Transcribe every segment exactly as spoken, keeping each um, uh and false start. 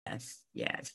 Yes, yes.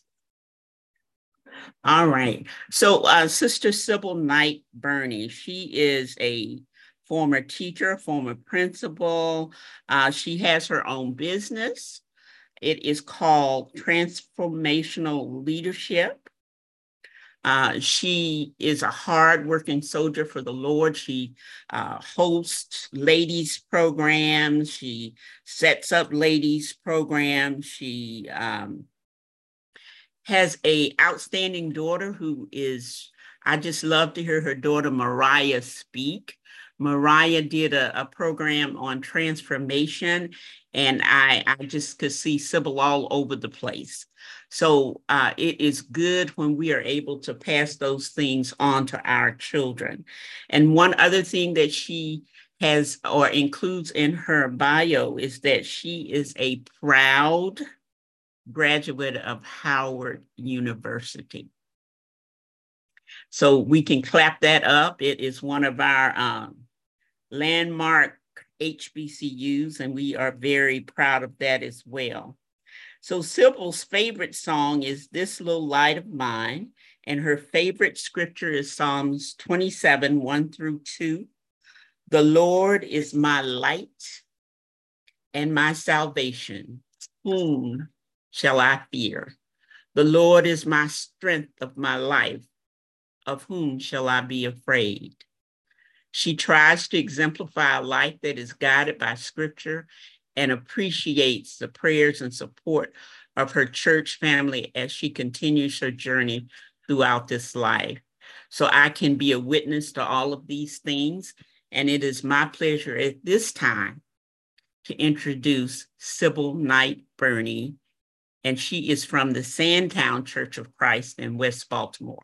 All right. So, uh, Sister Sybil Knight Burney, she is a former teacher, former principal. Uh, she has her own business. It is called Transformational Leadership. Uh, she is a hardworking soldier for the Lord. She uh, hosts ladies programs. She sets up ladies programs. She um, has a outstanding daughter who is, I just love to hear her daughter Mariah speak. Mariah did a, a program on transformation, and I, I just could see Sybil all over the place. So uh, it is good when we are able to pass those things on to our children. And one other thing that she has or includes in her bio is that she is a proud graduate of Howard University. So we can clap that up. It is one of our um, landmark H B C Us, and we are very proud of that as well. So Sybil's favorite song is This Little Light of Mine, and her favorite scripture is Psalms twenty-seven, one through two. The Lord is my light and my salvation. Whom shall I fear? The Lord is my strength of my life. Of whom shall I be afraid? She tries to exemplify a life that is guided by scripture and appreciates the prayers and support of her church family as she continues her journey throughout this life. So I can be a witness to all of these things. And it is my pleasure at this time to introduce Sybil Knight Burney, and she is from the Sandtown Church of Christ in West Baltimore.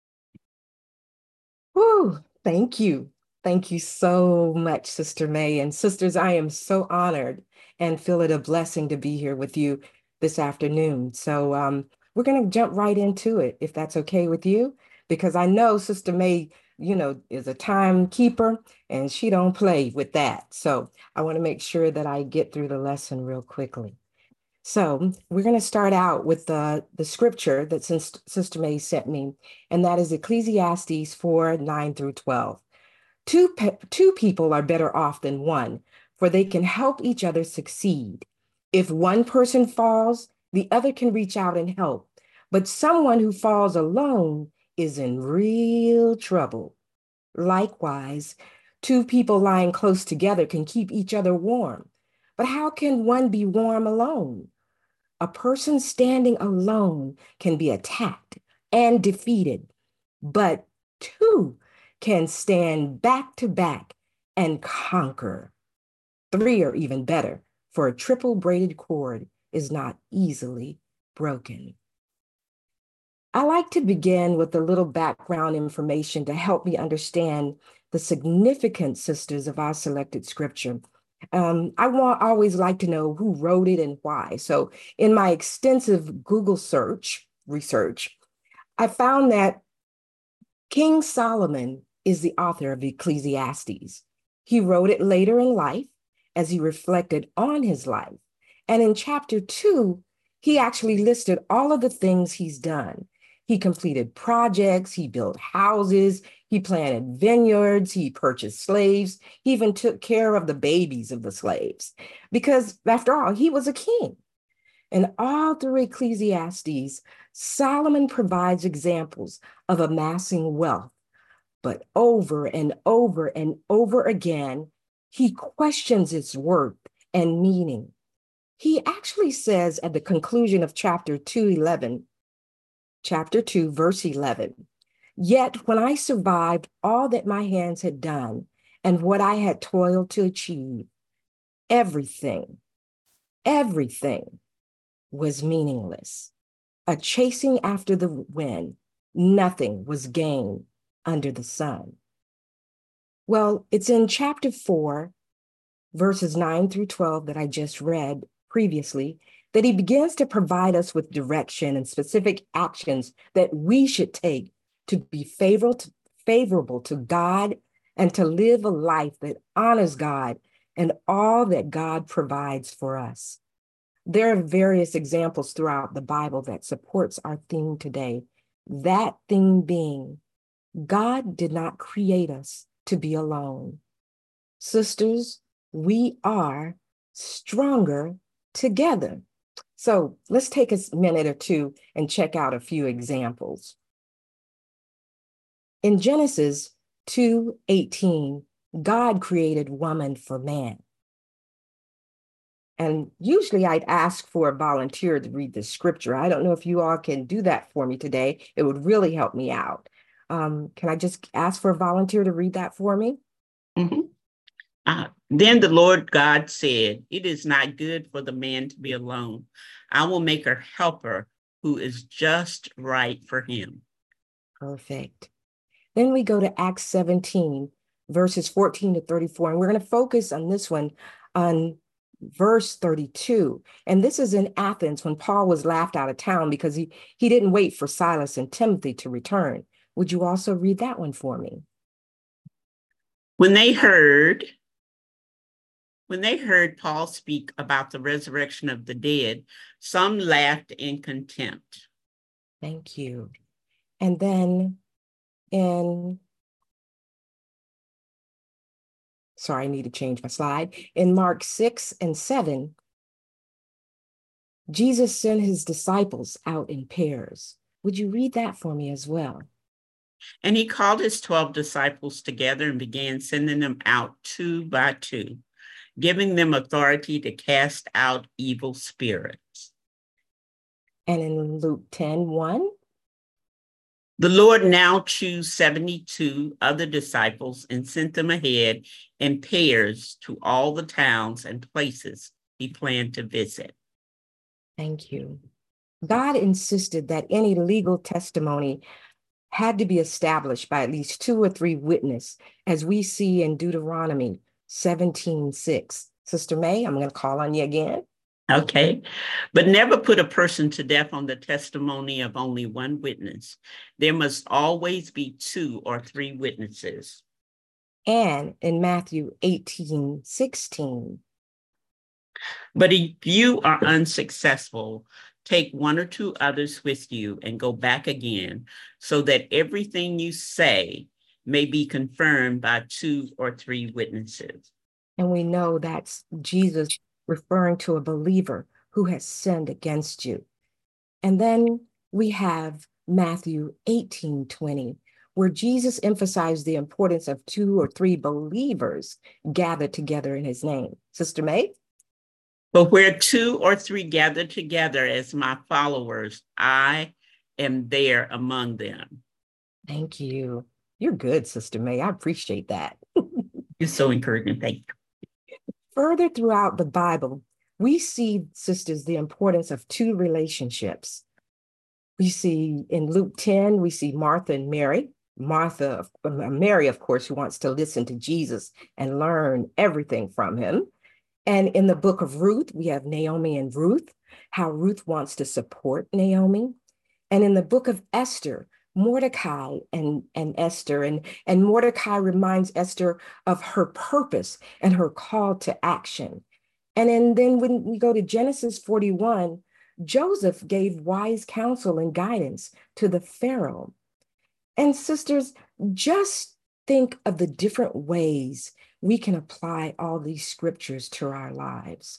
Whew, thank you. Thank you so much, Sister May. And sisters, I am so honored and feel it a blessing to be here with you this afternoon. So um, we're going to jump right into it, if that's okay with you, because I know Sister May, you know, is a timekeeper and she don't play with that. So I want to make sure that I get through the lesson real quickly. So we're going to start out with the, the scripture that Sister May sent me, and that is Ecclesiastes four, nine through twelve. Two, pe- two people are better off than one, for they can help each other succeed. If one person falls, the other can reach out and help. But someone who falls alone is in real trouble. Likewise, two people lying close together can keep each other warm. But how can one be warm alone? A person standing alone can be attacked and defeated, but two can stand back to back and conquer. Three are even better, for a triple braided cord is not easily broken. I like to begin with a little background information to help me understand the significance, sisters, of our selected scripture. Um, I want always like to know who wrote it and why. So in my extensive Google search research, I found that King Solomon is the author of Ecclesiastes. He wrote it later in life as he reflected on his life. And in chapter two, he actually listed all of the things he's done. He completed projects, he built houses, he planted vineyards, he purchased slaves, he even took care of the babies of the slaves. Because after all, he was a king. And all through Ecclesiastes, Solomon provides examples of amassing wealth. But over and over and over again, he questions its worth and meaning. He actually says at the conclusion of chapter two eleven, chapter two, verse eleven, yet when I survived all that my hands had done and what I had toiled to achieve, everything, everything was meaningless. A chasing after the wind, nothing was gained under the sun. Well, it's in chapter four, verses nine through twelve that I just read previously, that he begins to provide us with direction and specific actions that we should take to be favorable to, favorable to God and to live a life that honors God and all that God provides for us. There are various examples throughout the Bible that supports our theme today. That theme being, God did not create us to be alone. Sisters, we are stronger together. So let's take a minute or two and check out a few examples. In Genesis two eighteen, God created woman for man. And usually I'd ask for a volunteer to read the scripture. I don't know if you all can do that for me today. It would really help me out. Um, can I just ask for a volunteer to read that for me? Mm-hmm. Uh, then the Lord God said, "It is not good for the man to be alone. I will make a helper who is just right for him." Perfect. Then we go to Acts seventeen, verses fourteen to thirty-four. And we're going to focus on this one on verse thirty-two. And this is in Athens when Paul was laughed out of town because he, he didn't wait for Silas and Timothy to return. Would you also read that one for me? When they heard, when they heard Paul speak about the resurrection of the dead, some laughed in contempt. Thank you. And then in, sorry, I need to change my slide. In Mark six and seven, Jesus sent his disciples out in pairs. Would you read that for me as well? And he called his twelve disciples together and began sending them out two by two, giving them authority to cast out evil spirits. And in Luke ten one, the Lord now chose seventy-two other disciples and sent them ahead in pairs to all the towns and places he planned to visit. Thank you. God insisted that any legal testimony had to be established by at least two or three witnesses, as we see in Deuteronomy seventeen six. Sister May, I'm going to call on you again. Okay, but never put a person to death on the testimony of only one witness. There must always be two or three witnesses. And in Matthew eighteen sixteen. But if you are unsuccessful, take one or two others with you and go back again, so that everything you say may be confirmed by two or three witnesses. And we know that's Jesus referring to a believer who has sinned against you. And then we have Matthew eighteen twenty, where Jesus emphasized the importance of two or three believers gathered together in his name. Sister May? But where two or three gather together as my followers, I am there among them. Thank you. You're good, Sister May. I appreciate that. You're so encouraging. Thank you. Further throughout the Bible, we see, sisters, the importance of two relationships. We see in Luke ten, we see Martha and Mary. Martha, Mary, of course, who wants to listen to Jesus and learn everything from him. And in the book of Ruth, we have Naomi and Ruth, how Ruth wants to support Naomi. And in the book of Esther, Mordecai and, and Esther, and, and Mordecai reminds Esther of her purpose and her call to action. And then, then when we go to Genesis forty-one, Joseph gave wise counsel and guidance to the Pharaoh. And sisters, just think of the different ways we can apply all these scriptures to our lives.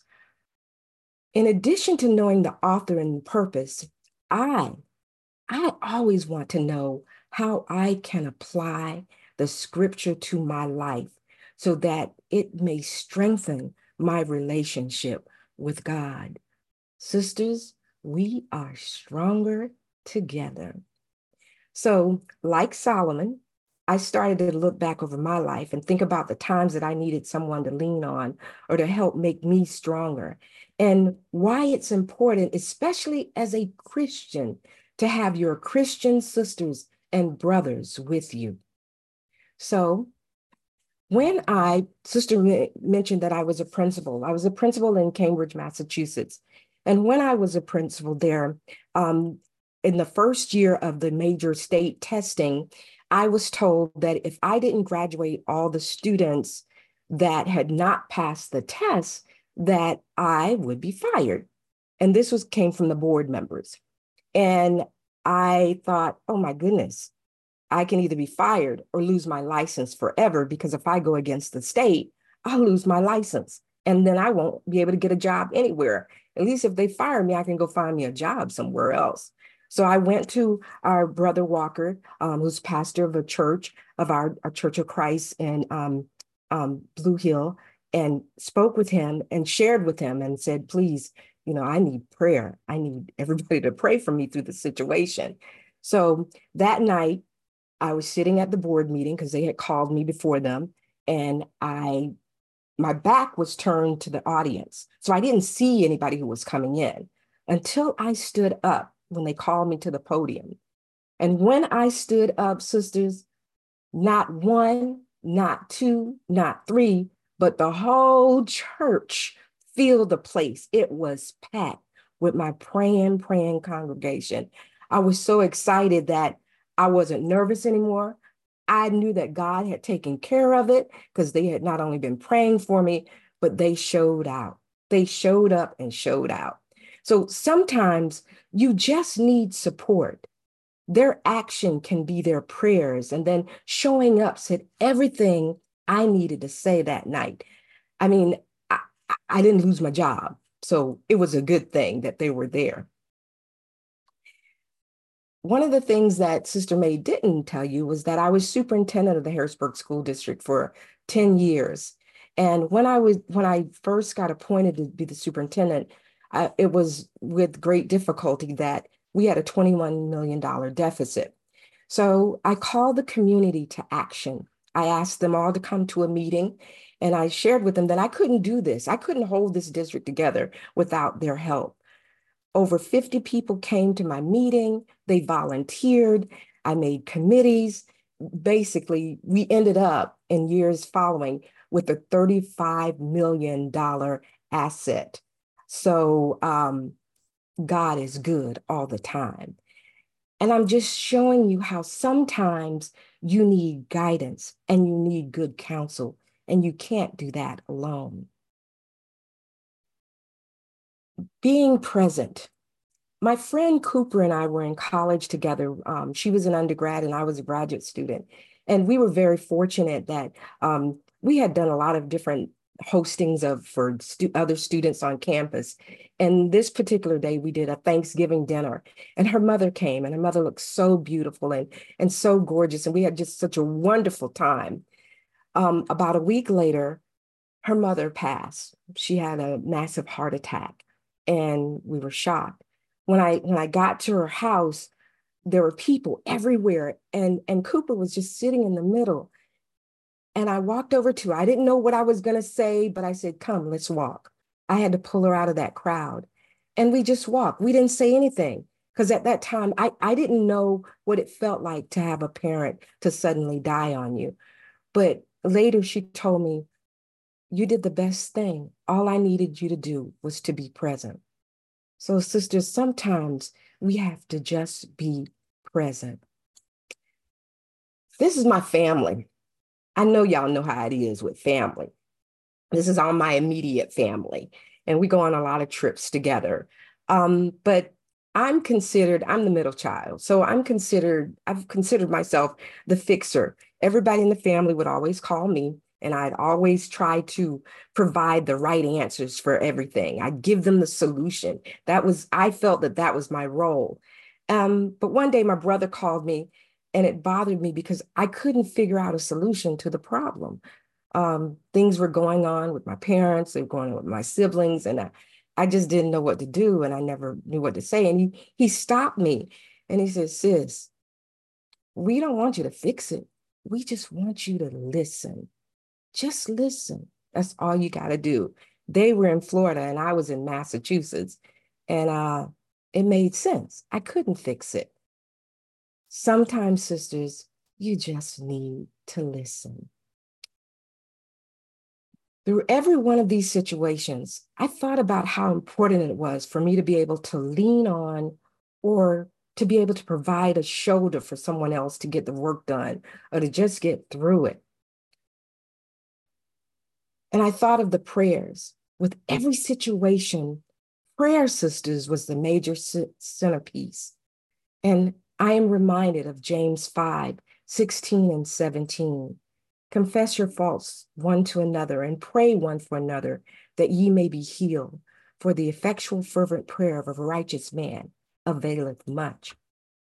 In addition to knowing the author and purpose, I, I always want to know how I can apply the scripture to my life so that it may strengthen my relationship with God. Sisters, we are stronger together. So, like Solomon, I started to look back over my life and think about the times that I needed someone to lean on or to help make me stronger, and why it's important, especially as a Christian, to have your Christian sisters and brothers with you. So when I, Sister mentioned that I was a principal. I was a principal in Cambridge, Massachusetts. And when I was a principal there, um, in the first year of the major state testing, I was told that if I didn't graduate all the students that had not passed the test, that I would be fired. And this was came from the board members. And I thought, oh my goodness, I can either be fired or lose my license forever, because if I go against the state, I'll lose my license. And then I won't be able to get a job anywhere. At least if they fire me, I can go find me a job somewhere else. So I went to our brother Walker, um, who's pastor of a church, of our, our Church of Christ in um, um, Blue Hill, and spoke with him and shared with him and said, please, you know, I need prayer. I need everybody to pray for me through the situation. So that night, I was sitting at the board meeting because they had called me before them, and I, my back was turned to the audience. So I didn't see anybody who was coming in until I stood up when they called me to the podium. And when I stood up, sisters, not one, not two, not three, but the whole church filled the place. It was packed with my praying, praying congregation. I was so excited that I wasn't nervous anymore. I knew that God had taken care of it, because they had not only been praying for me, but they showed out. They showed up and showed out. So sometimes you just need support. Their action can be their prayers. And then showing up said everything I needed to say that night. I mean, I, I didn't lose my job. So it was a good thing that they were there. One of the things that Sister May didn't tell you was that I was superintendent of the Harrisburg School District for ten years. And when I was when I first got appointed to be the superintendent, I, it was with great difficulty that we had a twenty-one million dollars deficit. So I called the community to action. I asked them all to come to a meeting, and I shared with them that I couldn't do this. I couldn't hold this district together without their help. Over fifty people came to my meeting. They volunteered. I made committees. Basically, we ended up in years following with a thirty-five million dollars asset. So um, God is good all the time. And I'm just showing you how sometimes you need guidance and you need good counsel, and you can't do that alone. Being present. My friend Cooper and I were in college together. Um, she was an undergrad and I was a graduate student. And we were very fortunate that um, we had done a lot of different hostings of for stu other students on campus. And this particular day, we did a Thanksgiving dinner, and her mother came, and her mother looked so beautiful and, and so gorgeous. And we had just such a wonderful time. Um, about a week later, her mother passed. She had a massive heart attack, and we were shocked. When I when I got to her house, there were people everywhere, and and Cooper was just sitting in the middle. And I walked over to her. I didn't know what I was going to say, but I said, "Come, let's walk." I had to pull her out of that crowd, and we just walked. We didn't say anything, because at that time I I didn't know what it felt like to have a parent to suddenly die on you. But later she told me, "You did the best thing. All I needed you to do was to be present." So, sisters, sometimes we have to just be present. This is my family. I know y'all know how it is with family. This is all my immediate family, and we go on a lot of trips together. Um, but I'm considered, I'm the middle child. So I'm considered, I've considered myself the fixer. Everybody in the family would always call me, and I'd always try to provide the right answers for everything. I'd give them the solution. That was, I felt that that was my role. Um, but one day my brother called me, and it bothered me because I couldn't figure out a solution to the problem. Um, things were going on with my parents, they were going on with my siblings, and I, I just didn't know what to do, and I never knew what to say. And he, he stopped me, and he said, "Sis, we don't want you to fix it. We just want you to listen. Just listen. That's all you got to do." They were in Florida and I was in Massachusetts, and uh, it made sense. I couldn't fix it. Sometimes, sisters, you just need to listen. Through every one of these situations, I thought about how important it was for me to be able to lean on, or to be able to provide a shoulder for someone else to get the work done, or to just get through it. And I thought of the prayers. With every situation, Prayer, sisters, was the major centerpiece. And I am reminded of James five, sixteen and seventeen. Confess your faults one to another and pray one for another that ye may be healed. For the effectual fervent prayer of a righteous man availeth much.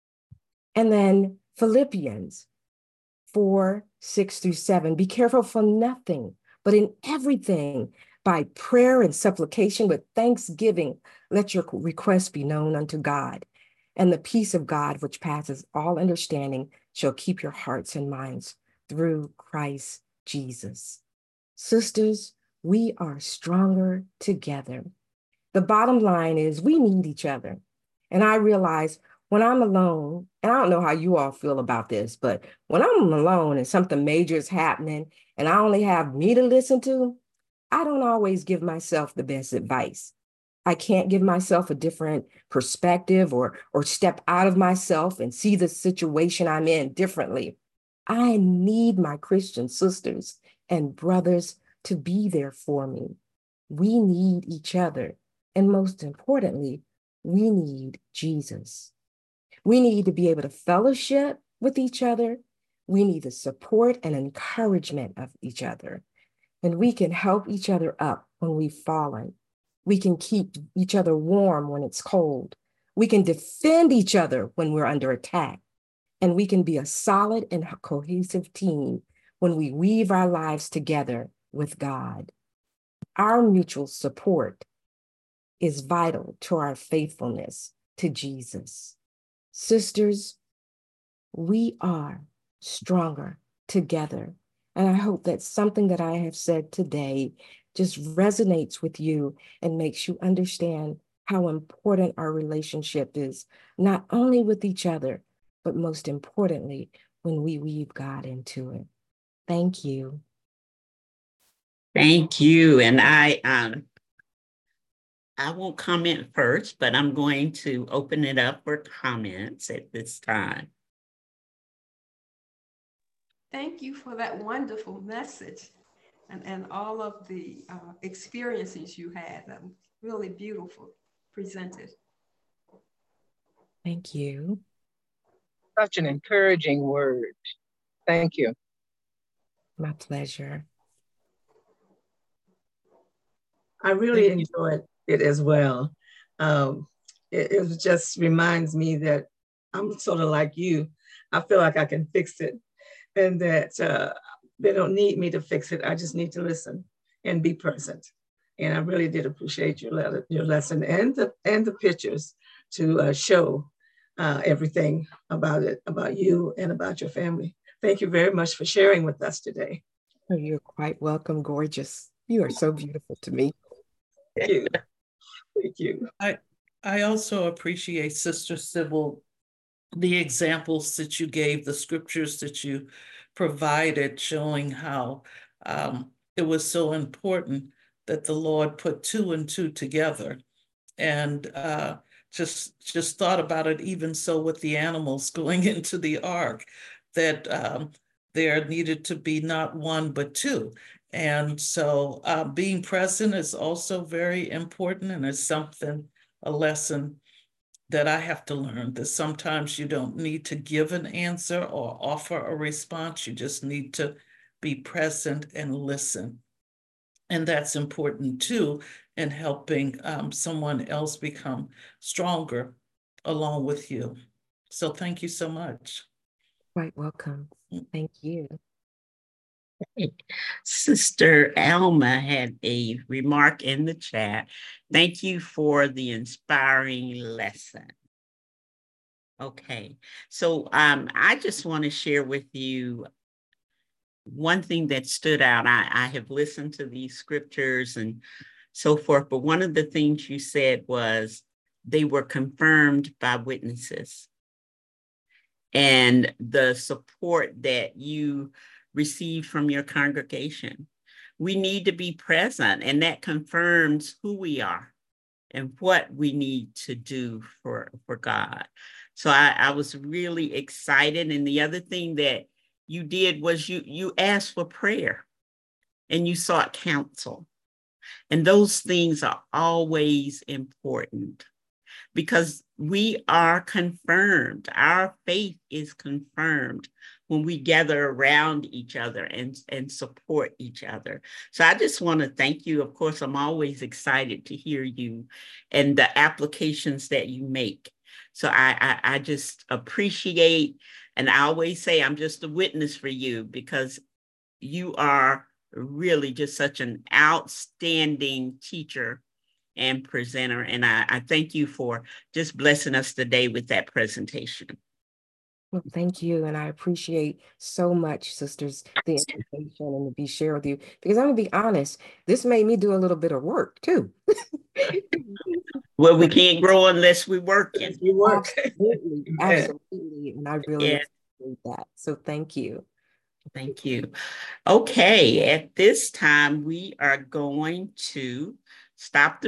And then Philippians four, six through seven, be careful for nothing, but in everything, by prayer and supplication with thanksgiving, let your requests be known unto God. And the peace of God, which passes all understanding, shall keep your hearts and minds through Christ Jesus. Sisters, we are stronger together. The bottom line is we need each other. And I realize when I'm alone, and I don't know how you all feel about this, but when I'm alone and something major is happening and I only have me to listen to, I don't always give myself the best advice. I can't give myself a different perspective or, or step out of myself and see the situation I'm in differently. I need my Christian sisters and brothers to be there for me. We need each other. And most importantly, we need Jesus. We need to be able to fellowship with each other. We need the support and encouragement of each other. And we can help each other up when we've fallen. We can keep each other warm when it's cold. We can defend each other when we're under attack. And we can be a solid and cohesive team when we weave our lives together with God. Our mutual support is vital to our faithfulness to Jesus. Sisters, we are stronger together. And I hope that something that I have said today just resonates with you and makes you understand how important our relationship is, not only with each other, but most importantly, when we weave God into it. Thank you. Thank you. And I um I won't comment first, but I'm going to open it up for comments at this time. Thank you for that wonderful message and, and all of the uh, experiences you had. That was really beautiful presented. Thank you. Such an encouraging word. Thank you. My pleasure. I really enjoyed it as well. Um, it, it just reminds me that I'm sort of like you. I feel like I can fix it, and that uh, they don't need me to fix it. I just need to listen and be present. And I really did appreciate your letter, your lesson, and the and the pictures to uh, show uh, everything about it, about you and about your family. Thank you very much for sharing with us today. Oh, you're quite welcome, gorgeous. You are so beautiful to me. Thank you. Thank you. I, I also appreciate Sister Sybil, the examples that you gave, the scriptures that you provided, showing how um, it was so important that the Lord put two and two together. And uh, just, just thought about it, even so with the animals going into the ark, that um, there needed to be not one, but two. And so uh, being present is also very important, and it's something, a lesson that I have to learn, that sometimes you don't need to give an answer or offer a response. You just need to be present and listen. And that's important too in helping um, someone else become stronger along with you. So thank you so much. Quite welcome. Thank you. Sister Alma had a remark in the chat. Thank you for the inspiring lesson. Okay, so um, I just want to share with you one thing that stood out. I, I have listened to these scriptures and so forth, but one of the things you said was they were confirmed by witnesses. And the support that you received from your congregation. We need to be present, and that confirms who we are and what we need to do for, for God. So I, I was really excited. And the other thing that you did was you, you asked for prayer and you sought counsel. And those things are always important because we are confirmed. Our faith is confirmed when we gather around each other and, and support each other. So I just want to thank you. Of course, I'm always excited to hear you and the applications that you make. So I, I, I just appreciate, and I always say I'm just a witness for you because you are really just such an outstanding teacher and presenter. And I, I thank you for just blessing us today with that presentation. Well, thank you. And I appreciate so much, sisters, the invitation and to be shared with you. Because I'm going to be honest, this made me do a little bit of work too. Well, we can't grow unless we work. We work. Absolutely. Absolutely. And I really Yeah. appreciate that. So thank you. Thank you. Okay, at this time, we are going to stop the